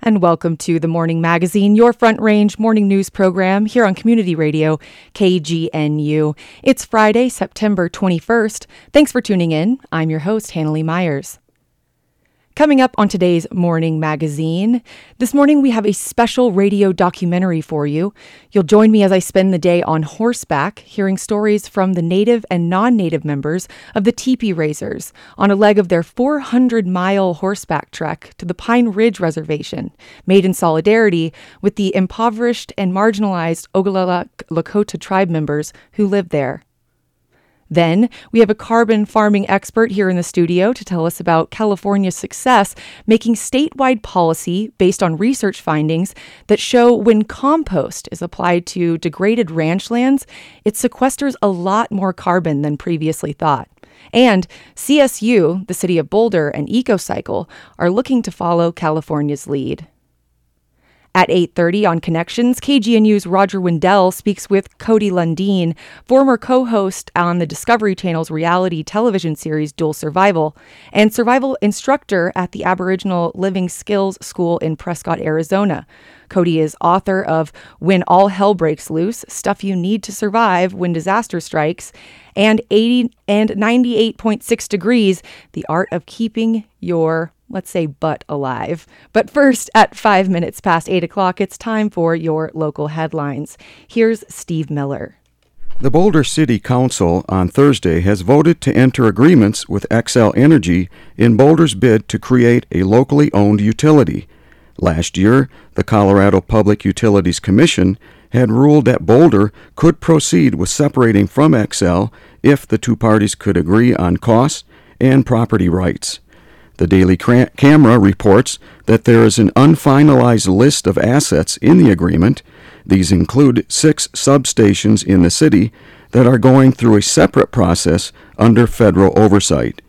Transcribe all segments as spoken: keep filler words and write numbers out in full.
And welcome to the Morning Magazine, your Front Range morning news program here on Community Radio, K G N U. It's Friday, September twenty-first. Thanks for tuning in. I'm your host, Hannalee Myers. Coming up on today's Morning Magazine, this morning we have a special radio documentary for you. You'll join me as I spend the day on horseback, hearing stories from the native and non-native members of the Teepee Raisers on a leg of their four hundred mile horseback trek to the Pine Ridge Reservation, made in solidarity with the impoverished and marginalized Oglala Lakota tribe members who live there. Then, we have a carbon farming expert here in the studio to tell us about California's success making statewide policy based on research findings that show when compost is applied to degraded ranch lands, it sequesters a lot more carbon than previously thought. And C S U, the City of Boulder, and EcoCycle are looking to follow California's lead. At eight thirty on Connections, K G N U's Roger Wendell speaks with Cody Lundeen, former co-host on the Discovery Channel's reality television series Dual Survival, and survival instructor at the Aboriginal Living Skills School in Prescott, Arizona. Cody is author of When All Hell Breaks Loose, Stuff You Need to Survive When Disaster Strikes, and eighty and ninety-eight point six Degrees, The Art of Keeping Your, let's say, butt alive. But first, at five minutes past eight o'clock, it's time for your local headlines. Here's Steve Miller. The Boulder City Council on Thursday has voted to enter agreements with Xcel Energy in Boulder's bid to create a locally owned utility. Last year, the Colorado Public Utilities Commission had ruled that Boulder could proceed with separating from Xcel if the two parties could agree on costs and property rights. The Daily Cra- Camera reports that there is an unfinalized list of assets in the agreement. These include six substations in the city that are going through a separate process under federal oversight.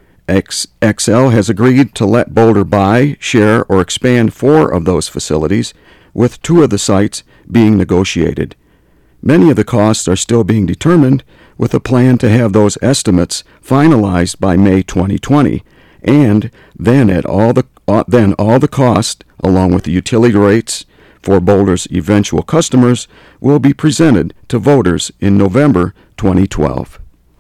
X- Xcel has agreed to let Boulder buy, share, or expand four of those facilities, with two of the sites being negotiated. Many of the costs are still being determined, with a plan to have those estimates finalized by May twenty twenty. And then at all the uh, then all the cost, along with the utility rates for Boulder's eventual customers, will be presented to voters in November twenty twelve.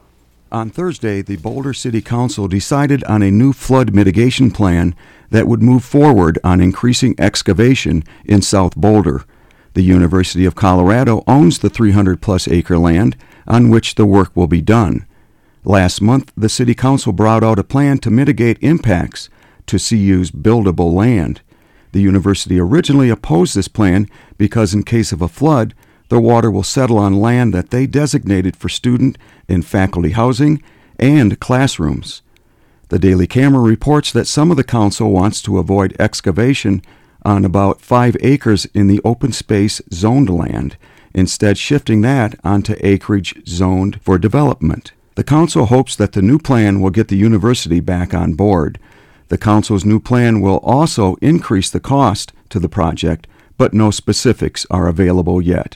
On Thursday, the Boulder City Council decided on a new flood mitigation plan that would move forward on increasing excavation in South Boulder. The University of Colorado owns the three hundred plus acre land on which the work will be done. Last month, the City Council brought out a plan to mitigate impacts to C U's buildable land. The university originally opposed this plan because in case of a flood, the water will settle on land that they designated for student and faculty housing and classrooms. The Daily Camera reports that some of the council wants to avoid excavation on about five acres in the open space zoned land, instead shifting that onto acreage zoned for development. The council hopes that the new plan will get the university back on board. The council's new plan will also increase the cost to the project, but no specifics are available yet.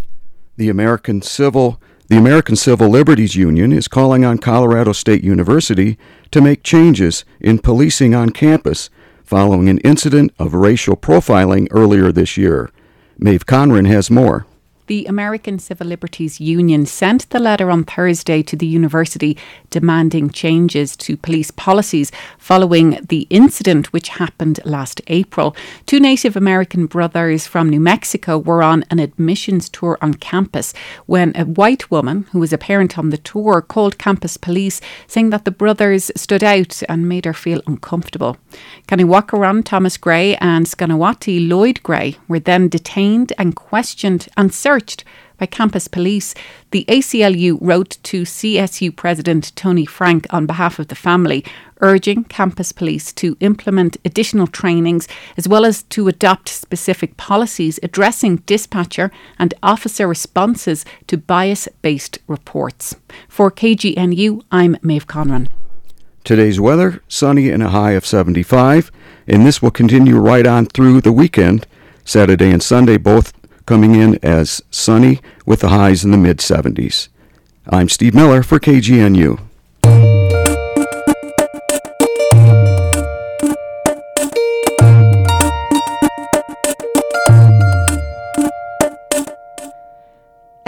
The American Civil The American Civil Liberties Union is calling on Colorado State University to make changes in policing on campus following an incident of racial profiling earlier this year. Maeve Conran has more. The American Civil Liberties Union sent the letter on Thursday to the university demanding changes to police policies following the incident which happened last April. Two Native American brothers from New Mexico were on an admissions tour on campus when a white woman, who was a parent on the tour, called campus police, saying that the brothers stood out and made her feel uncomfortable. Kanawakaran Thomas Gray and Skanawati Lloyd Gray were then detained and questioned and searched by campus police. The A C L U wrote to C S U President Tony Frank on behalf of the family, urging campus police to implement additional trainings as well as to adopt specific policies addressing dispatcher and officer responses to bias-based reports. For K G N U, I'm Maeve Conran. Today's weather, sunny and a high of seventy-five, and this will continue right on through the weekend. Saturday and Sunday both coming in as sunny with the highs in the mid-seventies. I'm Steve Miller for K G N U.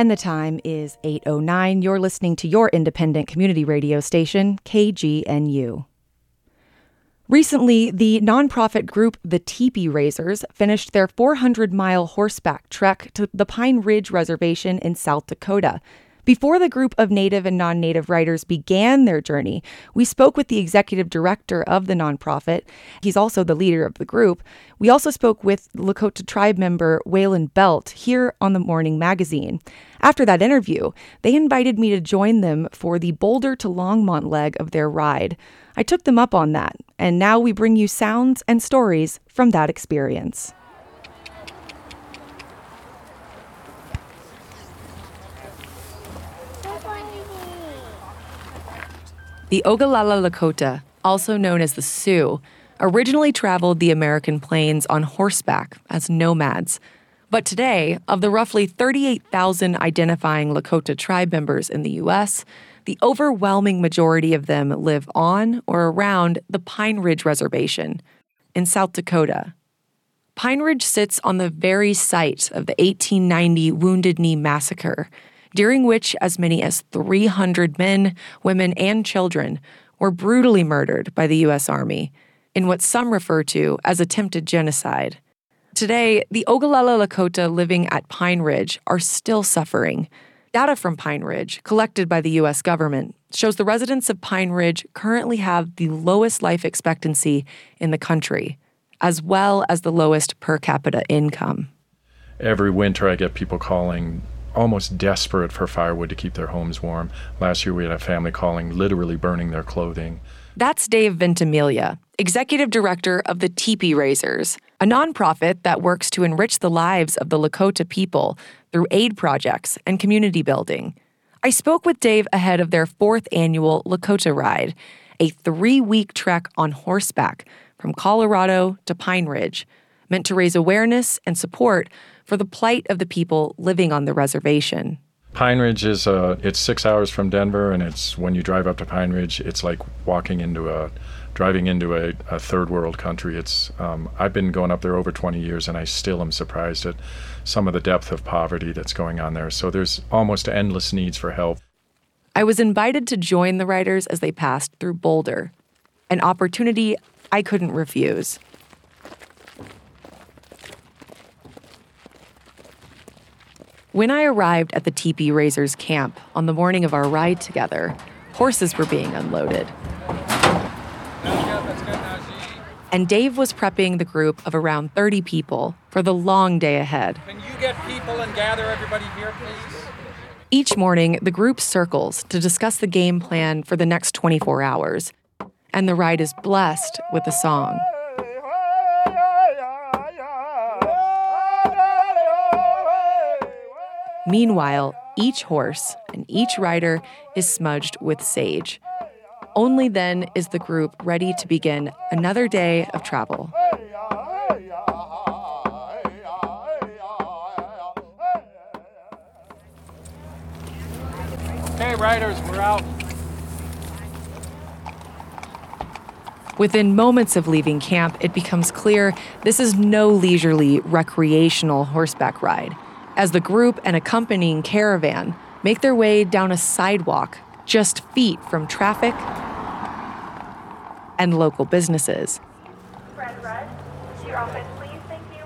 And the time is eight oh nine. You're listening to your independent community radio station, K G N U. Recently, the nonprofit group The Teepee Raisers finished their four hundred mile horseback trek to the Pine Ridge Reservation in South Dakota. Before the group of Native and non-Native writers began their journey, we spoke with the executive director of the nonprofit. He's also the leader of the group. We also spoke with Lakota tribe member Waylon Belt here on the Morning Magazine. After that interview, they invited me to join them for the Boulder to Longmont leg of their ride. I took them up on that, and now we bring you sounds and stories from that experience. The Ogallala Lakota, also known as the Sioux, originally traveled the American plains on horseback as nomads. But today, of the roughly thirty-eight thousand identifying Lakota tribe members in the U S, the overwhelming majority of them live on or around the Pine Ridge Reservation in South Dakota. Pine Ridge sits on the very site of the eighteen ninety Wounded Knee Massacre, during which as many as three hundred men, women, and children were brutally murdered by the U S Army in what some refer to as attempted genocide. Today, the Ogallala Lakota living at Pine Ridge are still suffering. Data from Pine Ridge, collected by the U S government, shows the residents of Pine Ridge currently have the lowest life expectancy in the country, as well as the lowest per capita income. Every winter I get people calling almost desperate for firewood to keep their homes warm. Last year we had a family calling, literally burning their clothing. That's Dave Ventimiglia, executive director of the Teepee Raisers, a nonprofit that works to enrich the lives of the Lakota people through aid projects and community building. I spoke with Dave ahead of their fourth annual Lakota Ride, a three-week trek on horseback from Colorado to Pine Ridge, meant to raise awareness and support for the plight of the people living on the reservation. Pine Ridge is uh, it's six hours from Denver, and it's when you drive up to Pine Ridge, it's like walking into a, driving into a, a third world country. It's um, I've been going up there over twenty years, and I still am surprised at some of the depth of poverty that's going on there. So there's almost endless needs for help. I was invited to join the riders as they passed through Boulder, an opportunity I couldn't refuse. When I arrived at the Teepee Raisers camp on the morning of our ride together, horses were being unloaded. And Dave was prepping the group of around thirty people for the long day ahead. Can you get people and gather everybody here, please? Each morning, the group circles to discuss the game plan for the next twenty-four hours. And the ride is blessed with a song. Meanwhile, each horse and each rider is smudged with sage. Only then is the group ready to begin another day of travel. Okay, riders, we're out. Within moments of leaving camp, it becomes clear this is no leisurely recreational horseback ride, as the group and accompanying caravan make their way down a sidewalk just feet from traffic and local businesses. Red, red. To your office, please. Thank you.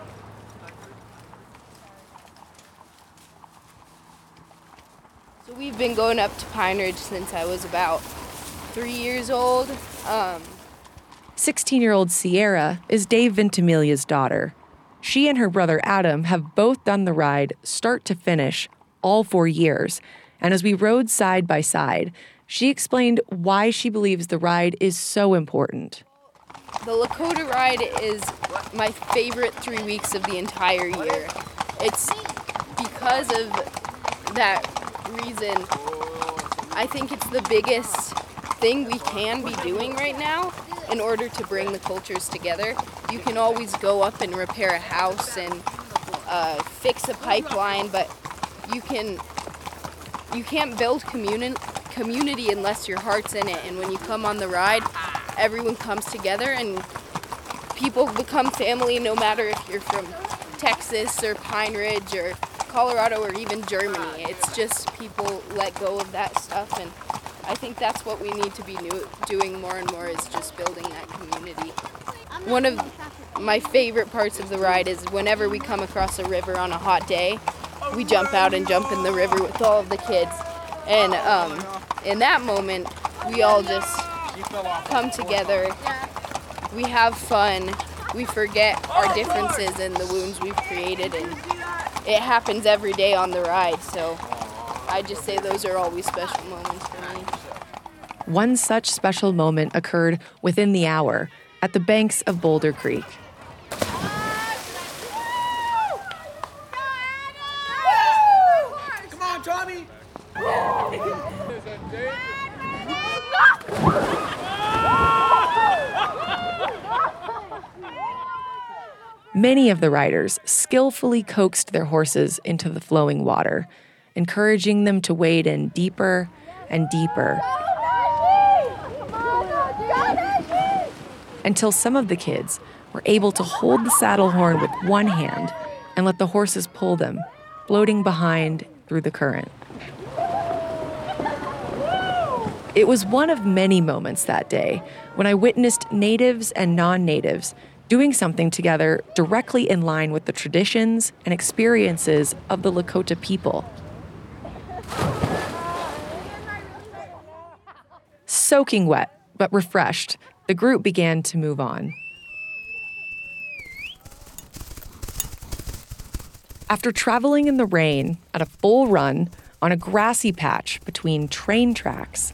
So we've been going up to Pine Ridge since I was about three years old. Um, sixteen-year-old Sierra is Dave Ventimiglia's daughter. She and her brother Adam have both done the ride start to finish all four years. And as we rode side by side, she explained why she believes the ride is so important. The Lakota Ride is my favorite three weeks of the entire year. It's because of that reason. I think it's the biggest thing we can be doing right now in order to bring the cultures together. You can always go up and repair a house and uh, fix a pipeline, but you can you can't build communi- community unless your heart's in it. And when you come on the ride, everyone comes together and people become family, no matter if you're from Texas or Pine Ridge or Colorado or even Germany. It's just people let go of that stuff, and I think that's what we need to be new, doing more and more, is just building that community. One of my favorite parts of the ride is whenever we come across a river on a hot day, we jump out and jump in the river with all of the kids. And um, in that moment, we all just come together, we have fun, we forget our differences and the wounds we've created, and it happens every day on the ride, so I just say those are always special moments for me. One such special moment occurred within the hour at the banks of Boulder Creek. Come on, Tommy! Many of the riders skillfully coaxed their horses into the flowing water, encouraging them to wade in deeper and deeper, until some of the kids were able to hold the saddle horn with one hand and let the horses pull them, floating behind through the current. It was one of many moments that day when I witnessed natives and non-natives doing something together directly in line with the traditions and experiences of the Lakota people. Soaking wet, but refreshed, the group began to move on. After traveling in the rain at a full run on a grassy patch between train tracks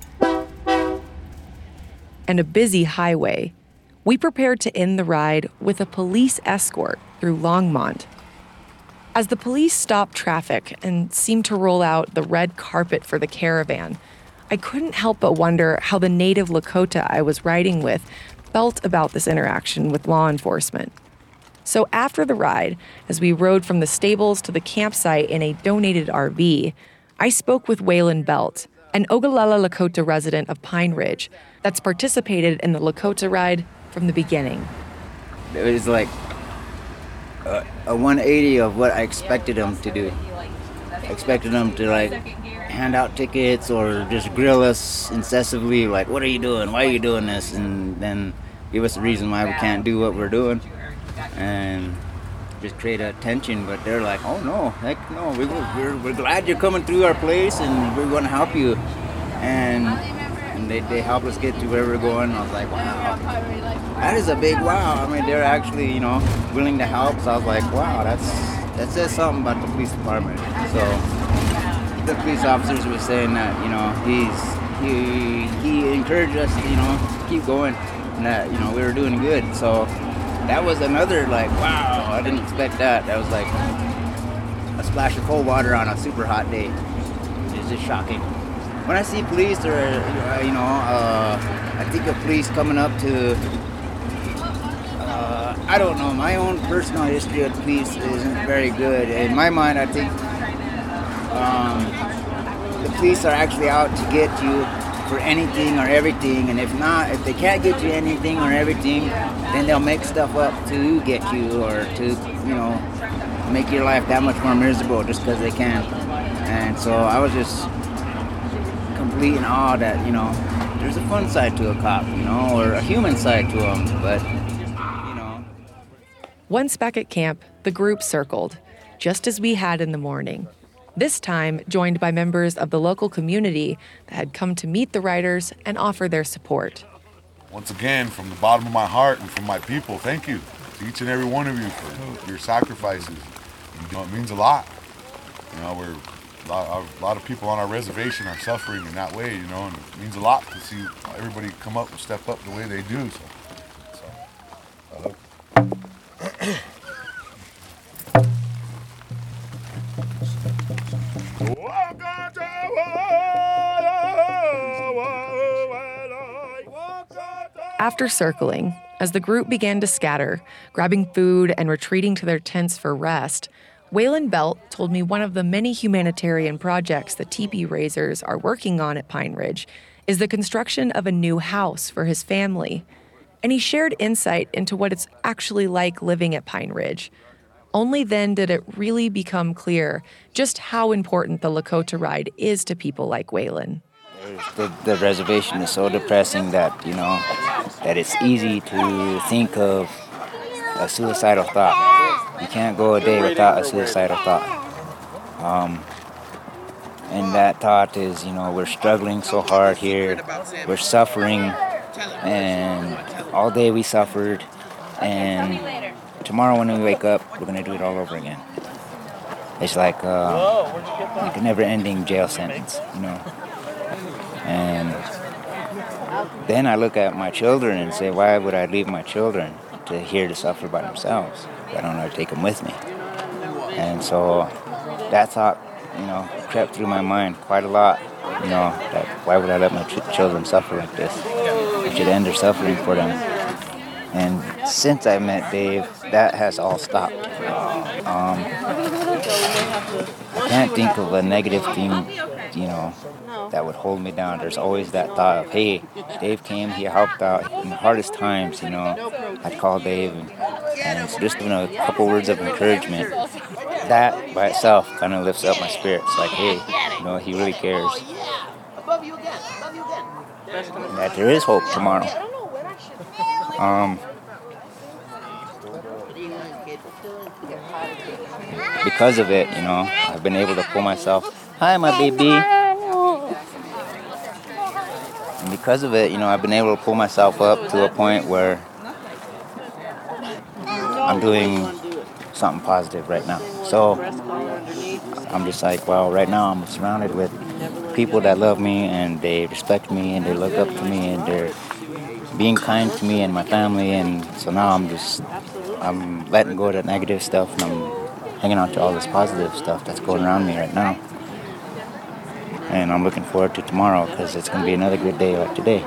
and a busy highway, we prepared to end the ride with a police escort through Longmont. As the police stopped traffic and seemed to roll out the red carpet for the caravan, I couldn't help but wonder how the native Lakota I was riding with felt about this interaction with law enforcement. So after the ride, as we rode from the stables to the campsite in a donated R V, I spoke with Waylon Belt, an Ogallala Lakota resident of Pine Ridge that's participated in the Lakota ride from the beginning. It was like a, a one eighty of what I expected them to do. I expected them to like hand out tickets or just grill us incessantly, like, what are you doing? Why are you doing this? And then give us a reason why we can't do what we're doing. And just create a tension, but they're like, oh no, heck no, we, we're, we're glad you're coming through our place and we're going to help you. And, and they, they help us get to where we're going. I was like, wow, that is a big wow. I mean, they're actually, you know, willing to help. So I was like, wow, that's that says something about the police department. So the police officers were saying that, you know, he's he he encouraged us to, you know, keep going, and that, you know, we were doing good. So that was another, like, wow, I didn't expect that. That was like a splash of cold water on a super hot day. It's just shocking. When I see police, or, uh, you know, uh, I think of police coming up to, uh, I don't know, my own personal history of police isn't very good. In my mind, I think um, the police are actually out to get you for anything or everything, and if not, if they can't get you anything or everything, then they'll make stuff up to get you, or to, you know, make your life that much more miserable just because they can. And so I was just complete in awe that, you know, there's a fun side to a cop, you know, or a human side to them, but, you know. Once back at camp, the group circled, just as we had in the morning. This time, joined by members of the local community that had come to meet the riders and offer their support. Once again, from the bottom of my heart and from my people, thank you to each and every one of you for your sacrifices. You know, it means a lot. You know, we're a lot, a lot of people on our reservation are suffering in that way, you know, and it means a lot to see everybody come up and step up the way they do. So, so uh, After circling, as the group began to scatter, grabbing food and retreating to their tents for rest, Waylon Belt told me one of the many humanitarian projects the teepee raisers are working on at Pine Ridge is the construction of a new house for his family. And he shared insight into what it's actually like living at Pine Ridge. Only then did it really become clear just how important the Lakota ride is to people like Waylon. The, the reservation is so depressing that, you know, that it's easy to think of a suicidal thought. You can't go a day without a suicidal thought. Um, and that thought is, you know, we're struggling so hard here. We're suffering, and all day we suffered, and tomorrow when we wake up, we're going to do it all over again. It's like, uh, like a never-ending jail sentence, you know. And then I look at my children and say, why would I leave my children to here to suffer by themselves? I don't know, to take them with me. And so that thought, you know, crept through my mind quite a lot. You know, that why would I let my ch- children suffer like this? I should end their suffering for them. And since I met Dave, that has all stopped. Um, I can't think of a negative thing, you know, that would hold me down. There's always that thought of, hey, Dave came, he helped out in the hardest times, you know. I'd call Dave, and, and so just, you know, a couple words of encouragement. That by itself kind of lifts up my spirits. Like, hey, you know, he really cares. And that there is hope tomorrow. Um, because of it, you know, I've been able to pull myself. Hi, my baby. And because of it, you know, I've been able to pull myself up to a point where I'm doing something positive right now. So I'm just like, well, right now I'm surrounded with people that love me and they respect me and they look up to me and they're being kind to me and my family, and so now I'm just, I'm letting go of the negative stuff and I'm hanging on to all this positive stuff that's going around me right now. And I'm looking forward to tomorrow because it's going to be another good day like today.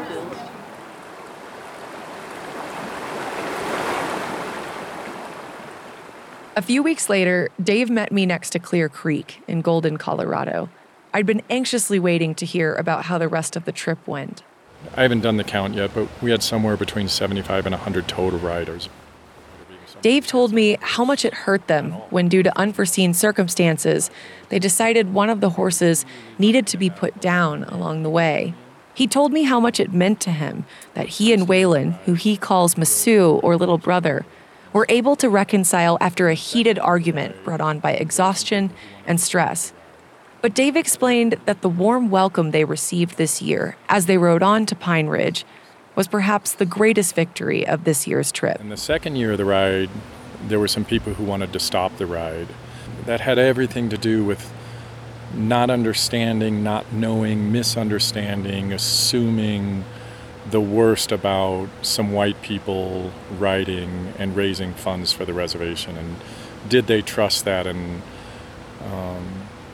A few weeks later, Dave met me next to Clear Creek in Golden, Colorado. I'd been anxiously waiting to hear about how the rest of the trip went. I haven't done the count yet, but we had somewhere between seventy-five and one hundred total riders. Dave told me how much it hurt them when, due to unforeseen circumstances, they decided one of the horses needed to be put down along the way. He told me how much it meant to him that he and Waylon, who he calls Masu or little brother, were able to reconcile after a heated argument brought on by exhaustion and stress. But Dave explained that the warm welcome they received this year as they rode on to Pine Ridge was perhaps the greatest victory of this year's trip. In the second year of the ride, there were some people who wanted to stop the ride. That had everything to do with not understanding, not knowing, misunderstanding, assuming the worst about some white people riding and raising funds for the reservation. And did they trust that? And um,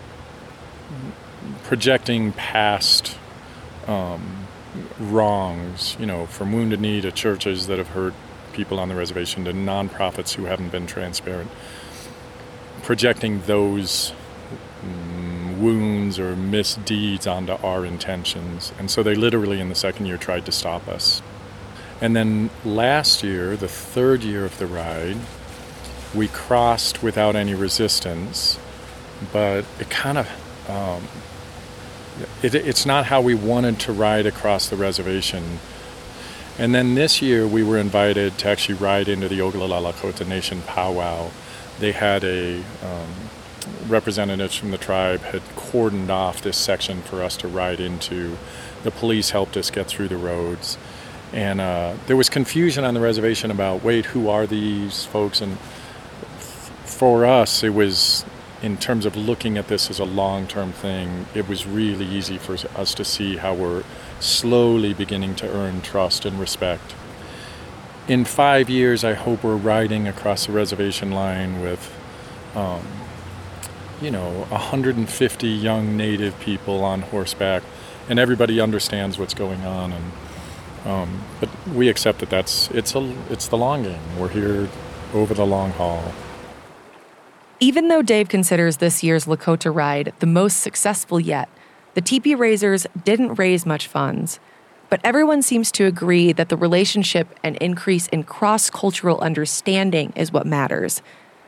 projecting past um, wrongs, you know, from Wounded Knee to churches that have hurt people on the reservation to nonprofits who haven't been transparent, projecting those mm, wounds or misdeeds onto our intentions. And so they literally in the second year tried to stop us. And then last year, the third year of the ride, we crossed without any resistance, but it kind of um, It, it's not how we wanted to ride across the reservation. And then this year we were invited to actually ride into the Oglala Lakota Nation powwow. They had a um, representatives from the tribe had cordoned off this section for us to ride into. The police helped us get through the roads. And uh, there was confusion on the reservation about, wait, who are these folks? And f- for us, it was, in terms of looking at this as a long-term thing, it was really easy for us to see how we're slowly beginning to earn trust and respect. In five years, I hope we're riding across the reservation line with, um, you know, one hundred fifty young Native people on horseback, and everybody understands what's going on. And um, but we accept that that's it's a it's the long game. We're here over the long haul. Even though Dave considers this year's Lakota ride the most successful yet, the teepee raisers didn't raise much funds. But everyone seems to agree that the relationship and increase in cross-cultural understanding is what matters.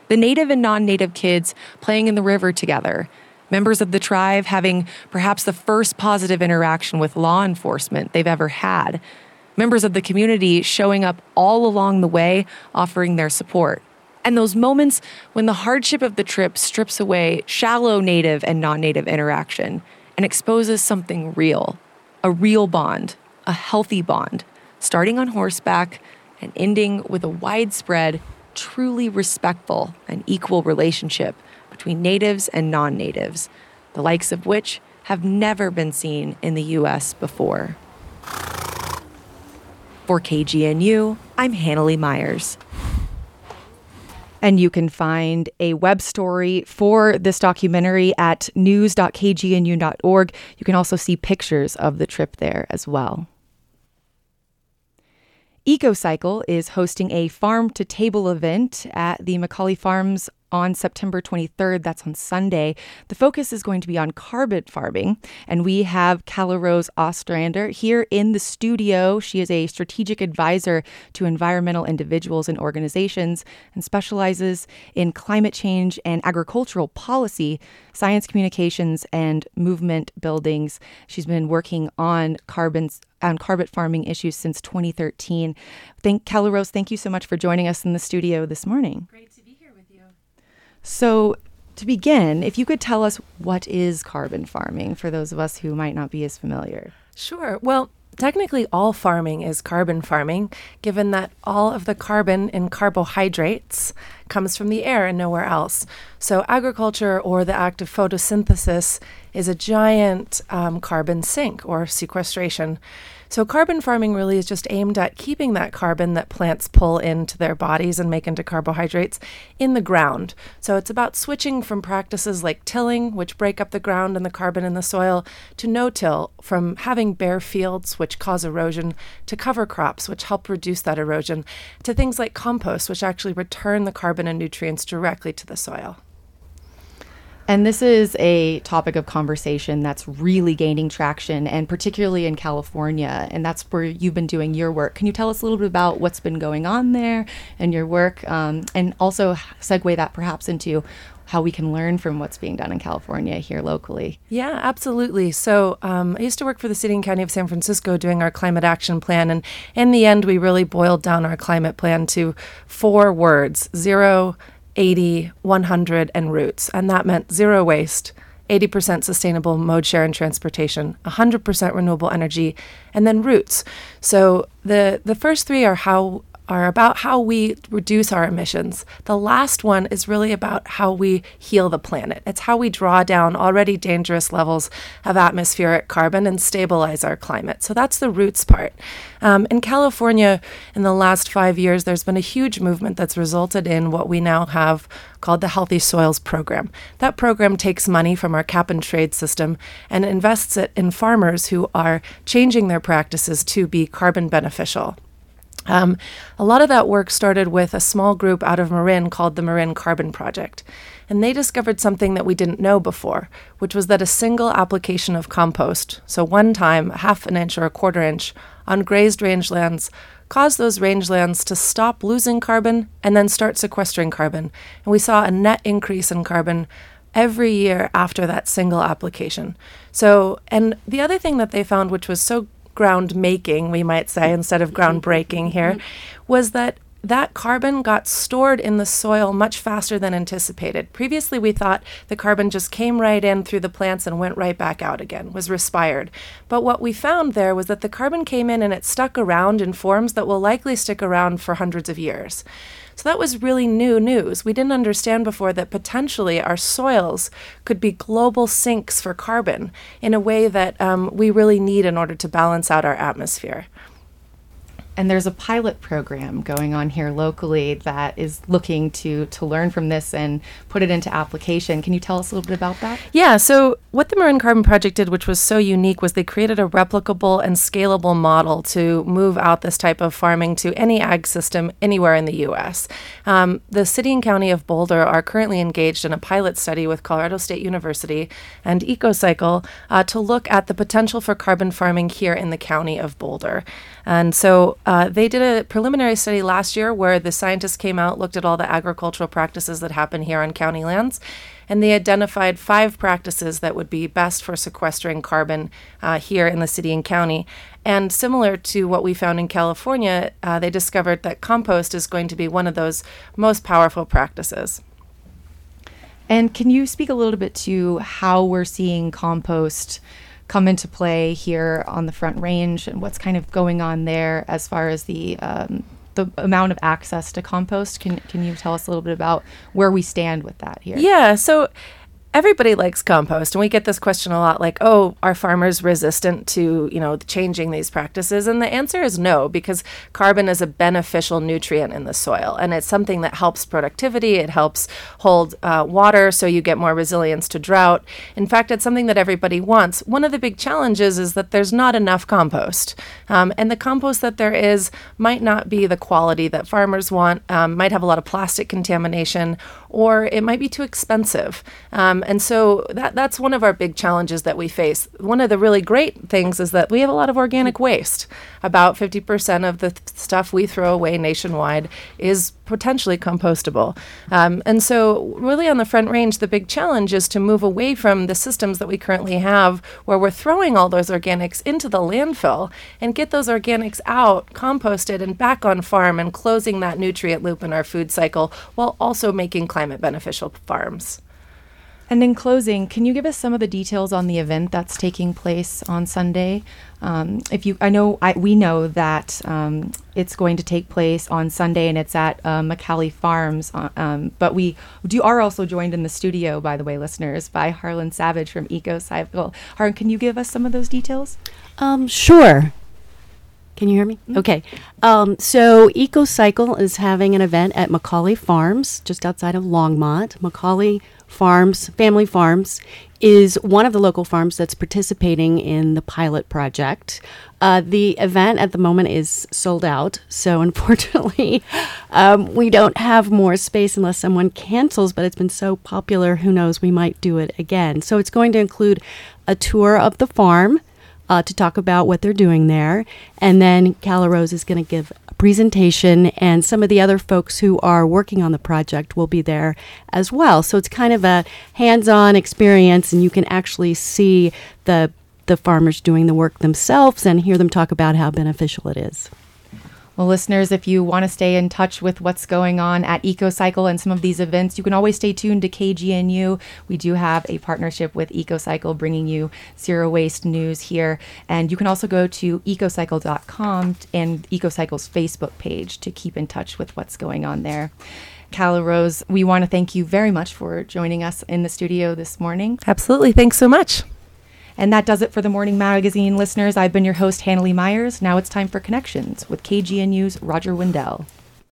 The native and non-native kids playing in the river together. Members of the tribe having perhaps the first positive interaction with law enforcement they've ever had. Members of the community showing up all along the way, offering their support. And those moments when the hardship of the trip strips away shallow native and non-native interaction and exposes something real, a real bond, a healthy bond, starting on horseback and ending with a widespread, truly respectful and equal relationship between natives and non-natives, the likes of which have never been seen in the U S before. For K G N U, I'm Hannalee Myers. And you can find a web story for this documentary at news dot k g n u dot org. You can also see pictures of the trip there as well. EcoCycle is hosting a farm-to-table event at the Macaulay Farms on September twenty-third. That's on Sunday. The focus is going to be on carbon farming, and we have Kala Rose Ostrander here in the studio. She is a strategic advisor to environmental individuals and organizations and specializes in climate change and agricultural policy, science communications, and movement buildings. She's been working on carbon on carbon farming issues since twenty thirteen. Thank Kala Rose, thank you so much for joining us in the studio this morning. Great to be here with you. So to begin, if you could tell us what is carbon farming for those of us who might not be as familiar. Sure. Well, technically all farming is carbon farming, given that all of the carbon in carbohydrates comes from the air and nowhere else. So agriculture, or the act of photosynthesis, is a giant um, carbon sink or sequestration. So carbon farming really is just aimed at keeping that carbon that plants pull into their bodies and make into carbohydrates in the ground. So it's about switching from practices like tilling, which break up the ground and the carbon in the soil, to no-till, from having bare fields, which cause erosion, to cover crops, which help reduce that erosion, to things like compost, which actually return the carbon and nutrients directly to the soil. And this is a topic of conversation that's really gaining traction, and particularly in California, and that's where you've been doing your work. Can you tell us a little bit about what's been going on there and your work, um, and also segue that perhaps into how we can learn from what's being done in California here locally? Yeah, absolutely. So um, I used to work for the City and County of San Francisco doing our climate action plan, and in the end, we really boiled down our climate plan to four words: zero, eighty, one hundred, and roots. And that meant zero waste, eighty percent sustainable mode share and transportation, one hundred percent renewable energy, and then roots. So the the first three are how are about how we reduce our emissions. The last one is really about how we heal the planet. It's how we draw down already dangerous levels of atmospheric carbon and stabilize our climate. So that's the roots part. Um, in California, in the last five years, there's been a huge movement that's resulted in what we now have called the Healthy Soils Program. That program takes money from our cap and trade system and invests it in farmers who are changing their practices to be carbon beneficial. Um, a lot of that work started with a small group out of Marin called the Marin Carbon Project. And they discovered something that we didn't know before, which was that a single application of compost, so one time, a half an inch or a quarter inch, on grazed rangelands, caused those rangelands to stop losing carbon and then start sequestering carbon. And we saw a net increase in carbon every year after that single application. So, and the other thing that they found, which was so ground making, we might say, instead of groundbreaking here, was that that carbon got stored in the soil much faster than anticipated. Previously, we thought the carbon just came right in through the plants and went right back out again, was respired. But what we found there was that the carbon came in and it stuck around in forms that will likely stick around for hundreds of years. So that was really new news. We didn't understand before that potentially our soils could be global sinks for carbon in a way that um, we really need in order to balance out our atmosphere. And there's a pilot program going on here locally that is looking to to learn from this and put it into application. Can you tell us a little bit about that? Yeah, so what the Marin Carbon Project did, which was so unique, was they created a replicable and scalable model to move out this type of farming to any ag system anywhere in the U S. Um, the City and County of Boulder are currently engaged in a pilot study with Colorado State University and EcoCycle uh, to look at the potential for carbon farming here in the county of Boulder. And so uh, they did a preliminary study last year where the scientists came out, looked at all the agricultural practices that happen here on county lands, and they identified five practices that would be best for sequestering carbon uh, here in the city and county. And similar to what we found in California, uh, they discovered that compost is going to be one of those most powerful practices. And can you speak a little bit to how we're seeing compost come into play here on the Front Range and what's kind of going on there as far as the um, the amount of access to compost? Can can you tell us a little bit about where we stand with that here? Yeah, so everybody likes compost, and we get this question a lot, like, oh, are farmers resistant to, you know, changing these practices? And the answer is no, because carbon is a beneficial nutrient in the soil, and it's something that helps productivity. It helps hold uh, water, so you get more resilience to drought. In fact, it's something that everybody wants. One of the big challenges is that there's not enough compost, um, and the compost that there is might not be the quality that farmers want, um, might have a lot of plastic contamination, or it might be too expensive. Um, and so that that's one of our big challenges that we face. One of the really great things is that we have a lot of organic waste. About fifty percent of the th- stuff we throw away nationwide is potentially compostable. Um, and so really on the Front Range, the big challenge is to move away from the systems that we currently have where we're throwing all those organics into the landfill and get those organics out, composted, and back on farm and closing that nutrient loop in our food cycle while also making climate beneficial farms. And in closing, can you give us some of the details on the event that's taking place on Sunday? Um, if you, I know, I, we know that um, it's going to take place on Sunday, and it's at uh, McCallie Farms. Uh, um, but we do are also joined in the studio, by the way, listeners, by Harlan Savage from EcoCycle. Harlan, can you give us some of those details? Um, sure. Can you hear me? Mm-hmm. Okay. Um, so EcoCycle is having an event at McCallie Farms, just outside of Longmont. McCallie Farms, Family Farms, is one of the local farms that's participating in the pilot project. Uh, the event at the moment is sold out, so unfortunately um, we don't have more space unless someone cancels, but it's been so popular, who knows, we might do it again. So it's going to include a tour of the farm, Uh, to talk about what they're doing there. And then Cala-Rose is going to give a presentation, and some of the other folks who are working on the project will be there as well. So it's kind of a hands-on experience, and you can actually see the the farmers doing the work themselves and hear them talk about how beneficial it is. Well, listeners, if you want to stay in touch with what's going on at EcoCycle and some of these events, you can always stay tuned to K G N U. We do have a partnership with EcoCycle bringing you zero waste news here. And you can also go to ecocycle dot com and EcoCycle's Facebook page to keep in touch with what's going on there. Cala-Rose, we want to thank you very much for joining us in the studio this morning. Absolutely. Thanks so much. And that does it for the Morning Magazine, listeners. I've been your host, Hannalie Myers. Now it's time for Connections with K G N U's Roger Wendell.